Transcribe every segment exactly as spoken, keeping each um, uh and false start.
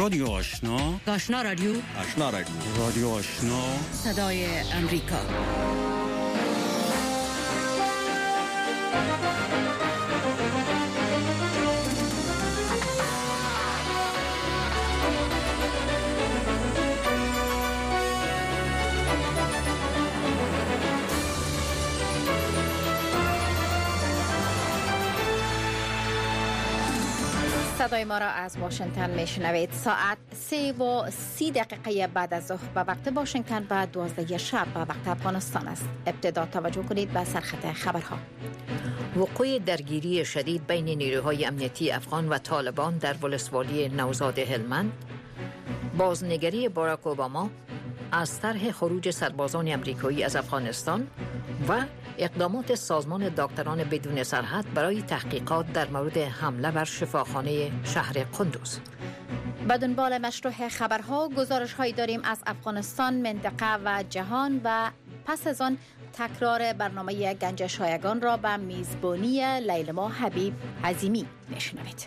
رادیو آشنا، آشنا رادیو، آشنا رادیو، رادیو آشنا، صدای امریکا. صدای ما را از واشنگتن میشنوید. ساعت سه و سی دقیقه بعد از ظهر به وقت واشنگتن و دوازده شب به وقت افغانستان است. ابتدا توجه کنید به سرخط خبرها. وقوع درگیری شدید بین نیروهای امنیتی افغان و طالبان در ولسوالی نوزاد هلمند، بازنگری باراک اوباما از طرح خروج سربازان امریکایی از افغانستان و اقدامات سازمان دکتران بدون سرحد برای تحقیقات در مورد حمله بر شفاخانه شهر قندوز. به دنبال مشروع خبرها گزارش هایی داریم از افغانستان، منطقه و جهان و پس از آن تکرار برنامه گنج شایگان را به میزبانی لیلما حبیب عظیمی میشنوید.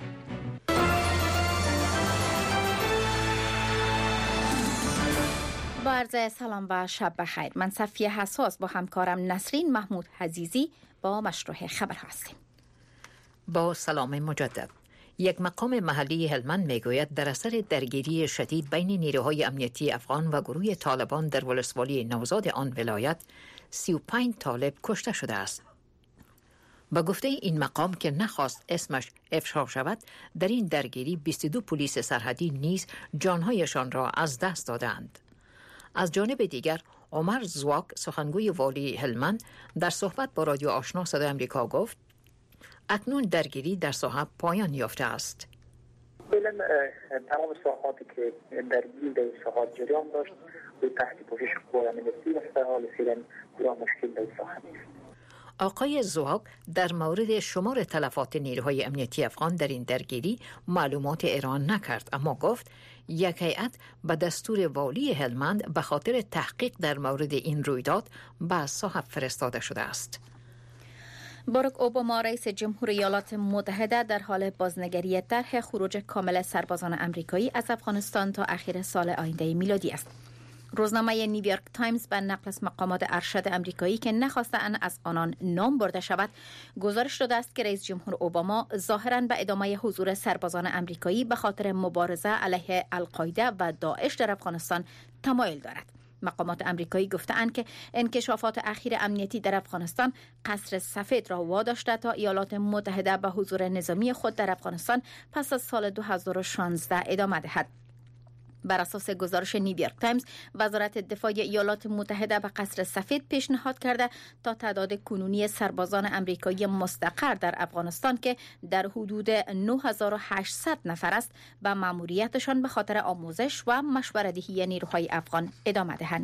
با عرض سلام و شب بخیر. من صفیه حساس با همکارم نسرین محمود عزیزی با مشروع خبر هستیم. با سلام مجدد. یک مقام محلی هلمند میگوید در اثر درگیری شدید بین نیروهای امنیتی افغان و گروه طالبان در ولسوالی نوزاد آن ولایت سی و پنج طالب کشته شده است. با گفته این مقام که نخواست اسمش افشا شود، در این درگیری بیست و دو پلیس سرحدی نیز جانهایشان را از دست دادند. از جانب دیگر عمر زواک سخنگوی والی هلمند در صحبت با رادیو آشنا صدای امریکا گفت اکنون درگیری در ساحه پایان یافته است. فعلا تمام ساحاتی که درگیری در ساحات جریان داشت و تحت پوشش قوای امنیتی است، در حال فعلا کدام مشکل در ساحه نیست. آقای زواک در مورد شمار تلفات نیروهای امنیتی افغان در این درگیری معلومات اعلام نکرد، اما گفت یک هیئت به دستور والی هلمند به خاطر تحقیق در مورد این رویداد به ساحه فرستاده شده است. باراک اوباما رئیس جمهور ایالات متحده در حال بازنگری طرح خروج کامل سربازان امریکایی از افغانستان تا اخیر سال آینده میلادی است. روزنامه نیویورک تایمز به نقل از مقامات ارشد امریکایی که نخواستند از آنان نام برده شود گزارش داده است که رئیس جمهور اوباما ظاهراً به ادامه حضور سربازان امریکایی به خاطر مبارزه علیه القاعده و داعش در افغانستان تمایل دارد. مقامات امریکایی گفته‌اند که انکشافات اخیر امنیتی در افغانستان قصر سفید را واداشته تا ایالات متحده به حضور نظامی خود در افغانستان پس از سال دو هزار و شانزده ادامه دهد. بر اساس گزارش نیویورک تایمز، وزارت دفاع ایالات متحده به قصر سفید پیشنهاد کرده تا تعداد کنونی سربازان امریکایی مستقر در افغانستان که در حدود نه هزار و هشتصد نفر است به مأموریتشان به خاطر آموزش و مشوره‌دهی نیروهای افغان ادامه دهند.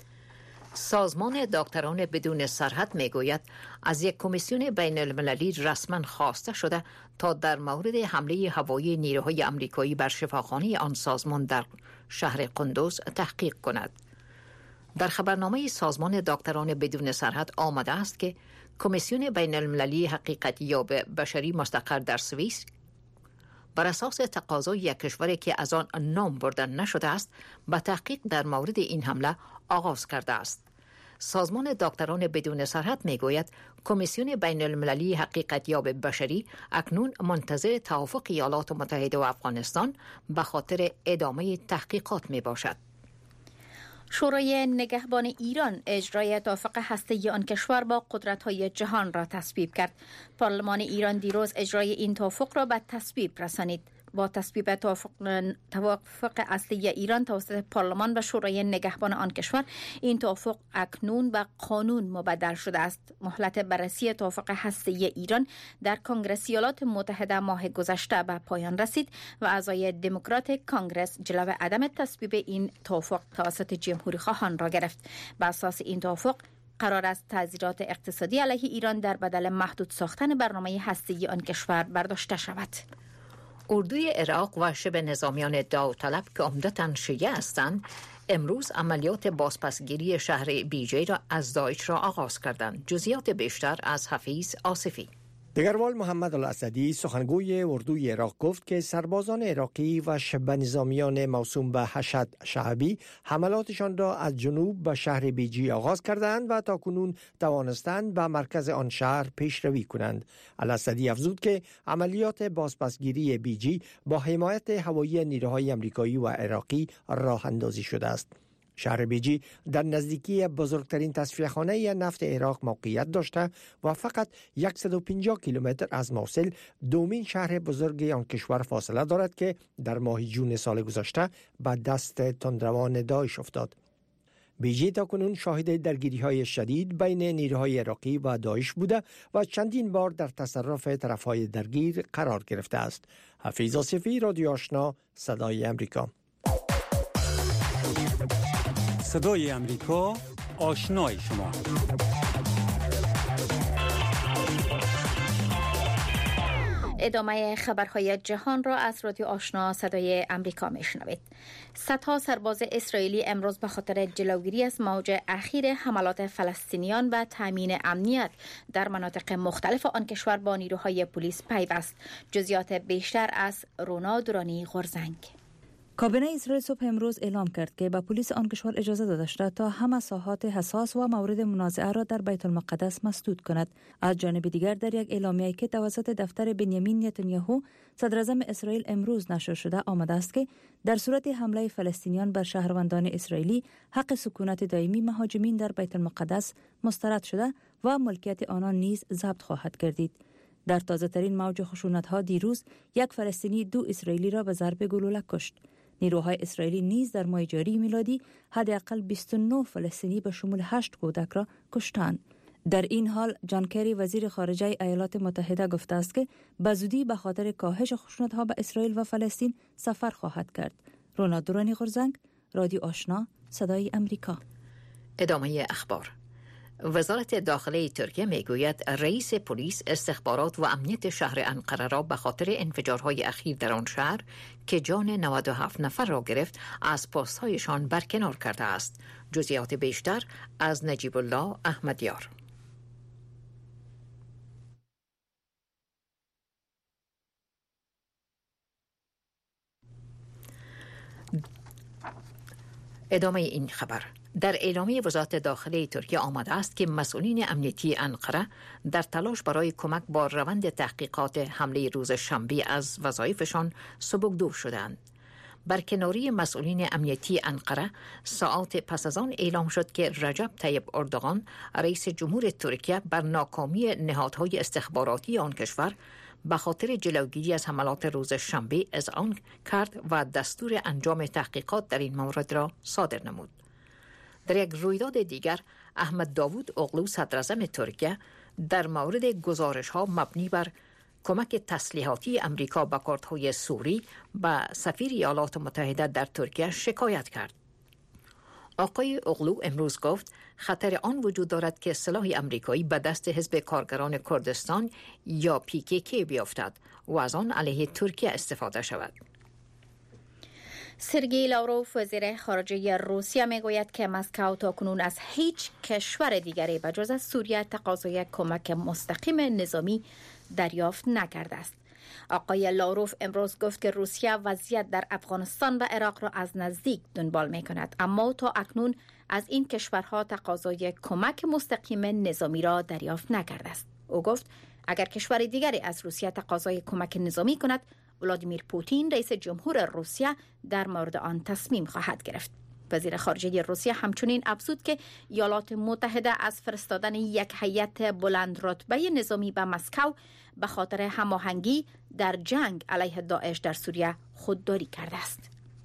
سازمان دکتران بدون سرحد میگوید از یک کمیسیون بین المللی رسما خواسته شده تا در مورد حمله هوایی نیروهای امریکایی بر شفاخانه آن سازمان در شهر قندوز تحقیق کند. در خبرنامه سازمان دکتران بدون سرحد آمده است که کمیسیون بین المللی حقیقت یاب بشری مستقر در سوئیس بر اساس تقاضای یک کشوری که از آن نام برده نشده است به تحقیق در مورد این حمله آغاز کرده است. سازمان دکتران بدون سرحد میگوید کمیسیون بین المللی حقیقت یاب بشری اکنون منتظر توافق ایالات متحده و افغانستان به خاطر ادامه تحقیقات می باشد. شورای نگهبان ایران اجرای توافق هسته‌ای آن کشور با قدرت‌های جهان را تصویب کرد. پارلمان ایران دیروز اجرای این توافق را به تصویب رسانید. با تصویب توافق توافق اصلی ایران توسط پارلمان و شورای نگهبان آن کشور، این توافق اکنون به قانون مبدل شده است. مهلت بررسی توافق هسته‌ای ایران در کنگره ایالات متحده ماه گذشته به پایان رسید و اعضای دموکرات کانگرس جلوی عدم تصویب این توافق توسط جمهوری خواهان را گرفت. بر اساس این توافق قرار است تعزیرات اقتصادی علیه ایران در بدل محدود ساختن برنامه هسته‌ای آن کشور برداشته شود. اردوی عراق و شبه نظامیان داوطلب که عمدتاً شیعه هستند امروز عملیات بازپسگیری شهر بیجی را از داعش را آغاز کردند. جزئیات بیشتر از حفیظ آصفی. دگروال محمد الاسدی سخنگوی اردوی عراق گفت که سربازان عراقی و شبه نظامیان موسوم به حشد شعبی حملاتشان را از جنوب به شهر بیجی آغاز کردند و تاکنون توانستند به مرکز آن شهر پیشروی کنند. الاسدی افزود که عملیات بازپسگیری بیجی با حمایت هوایی نیروهای آمریکایی و عراقی راه اندازی شده است. شهر بیجی در نزدیکی بزرگترین تصفیه‌خانه نفت عراق موقعیت داشته و فقط صد و پنجاه کیلومتر از موصل دومین شهر بزرگ آن کشور فاصله دارد که در ماه جون سال گذشته به دست تندروان داعش افتاد. بیجی تاکنون شاهد درگیری‌های شدید بین نیروهای عراقی و داعش بوده و چندین بار در تصرف طرف‌های درگیر قرار گرفته است. حفیظ آصفی، رادیو آشنا، صدای امریکا. صدای امریکا، آشنای شما. ادامه خبرهای جهان را از رادیو آشنا صدای امریکا میشنوید. صدها سرباز اسرائیلی امروز به خاطر جلوگیری از موج اخیر حملات فلسطینیان و تامین امنیت در مناطق مختلف آن کشور با نیروهای پلیس پیوست. جزئیات بیشتر از رونا درانی غرزنگ. کابینه اسرائیل صبح امروز اعلام کرد که به پلیس آن کشور اجازه داده شده تا همه ساحات حساس و مورد منازعه را در بیت المقدس مسدود کند. از جانب دیگر در یک اعلامیه‌ای که توسط دفتر بنیامین نتانیاهو صدر اعظم اسرائیل امروز نشر شده آمده است که در صورت حمله فلسطینیان بر شهروندان اسرائیلی حق سکونت دائمی مهاجمین در بیت المقدس مسترد شده و ملکیت آنان نیز ضبط خواهد گردید. در تازه‌ترین موج خشونت‌ها دیروز یک فلسطینی دو اسرائیلی را به ضرب گلوله کشت. نیروهای اسرائیلی نیز در ماه جاری میلادی حداقل بیست و نه فلسطینی به شمول هشت کودک را کشتند. در این حال جان کری وزیر خارجه ایالات متحده گفته است که به زودی به خاطر کاهش خشونت‌ها به اسرائیل و فلسطین سفر خواهد کرد. رونا درانی غرزنگ، رادیو آشنا، صدای امریکا. ادامه اخبار. وزارت داخله ترکیه میگوید رئیس پلیس استخبارات و امنیت شهر انقره را به خاطر انفجارهای اخیر در آن شهر که جان نود و هفت نفر را گرفت از پست‌هایشان برکنار کرده است. جزئیات بیشتر از نجیب الله احمدیار. ادامه این خبر. در اعلامیه وزارت داخله ترکیه آمده است که مسئولین امنیتی انقره در تلاش برای کمک با روند تحقیقات حمله روز شنبه از وظایفشان سبکدور شدند. برکناری مسئولین امنیتی انقره ساعات پس از آن اعلام شد که رجب طیب اردوغان رئیس جمهور ترکیه بر ناکامی نهادهای استخباراتی آن کشور به خاطر جلوگیری از حملات روز شنبه اذعان کرد و دستور انجام تحقیقات در این مورد را صادر نمود. در یک رویداد دیگر احمد داوود اوغلو صدر اعظم ترکیه در مورد گزارش‌ها مبنی بر کمک تسلیحاتی امریکا به کردهای سوری به سفیر ایالات متحده در ترکیه شکایت کرد. آقای اوغلو امروز گفت خطر آن وجود دارد که سلاح امریکایی به دست حزب کارگران کردستان یا پی کی کی بیفتد و از آن علیه ترکیه استفاده شود. سرگئی لاوروف وزیر خارجه روسیه میگوید که مسکو تاکنون از هیچ کشور دیگری به جز از سوریه تقاضای کمک مستقیم نظامی دریافت نکرده است. آقای لاوروف امروز گفت که روسیه وضعیت در افغانستان و عراق را از نزدیک دنبال می کند، اما تا اکنون از این کشورها تقاضای کمک مستقیم نظامی را دریافت نکرده است. او گفت اگر کشور دیگری از روسیه تقاضای کمک نظامی کند، ولادیمیر پوتین رئیس جمهور روسیه در مورد آن تصمیم خواهد گرفت. وزیر خارجه روسیه همچنین افزود که ایالات متحده از فرستادن یک هیئت بلند رتبه نظامی به مسکو به خاطر هماهنگی در جنگ علیه داعش در سوریه خودداری کرده است.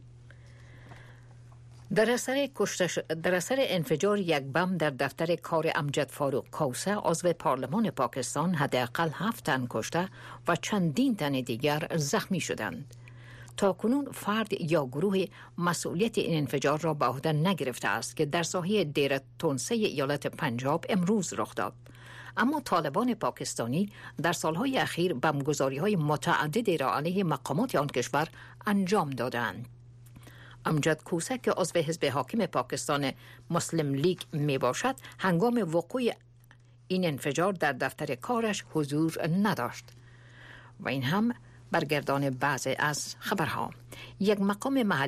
در اثر کشتش در اثر انفجار یک بم در دفتر کار امجد فاروق کوسه عضو پارلمان پاکستان حداقل هفت تن کشته و چندین تن دیگر زخمی شدند. تاکنون فرد یا گروه مسئولیت این انفجار را به عهده نگرفته است که در ساحه دیر تونسه ایالت پنجاب امروز رخ داد. اما طالبان پاکستانی در سالهای اخیر بمبگذاری‌های متعددی را علیه مقامات آن کشور انجام دادند. امجد کوسه که عضو حزب حاکم پاکستان مسلم لیگ می باشد هنگام وقوع این انفجار در دفتر کارش حضور نداشت. و این هم برگردان بعضی از خبرها. یک مقام محلی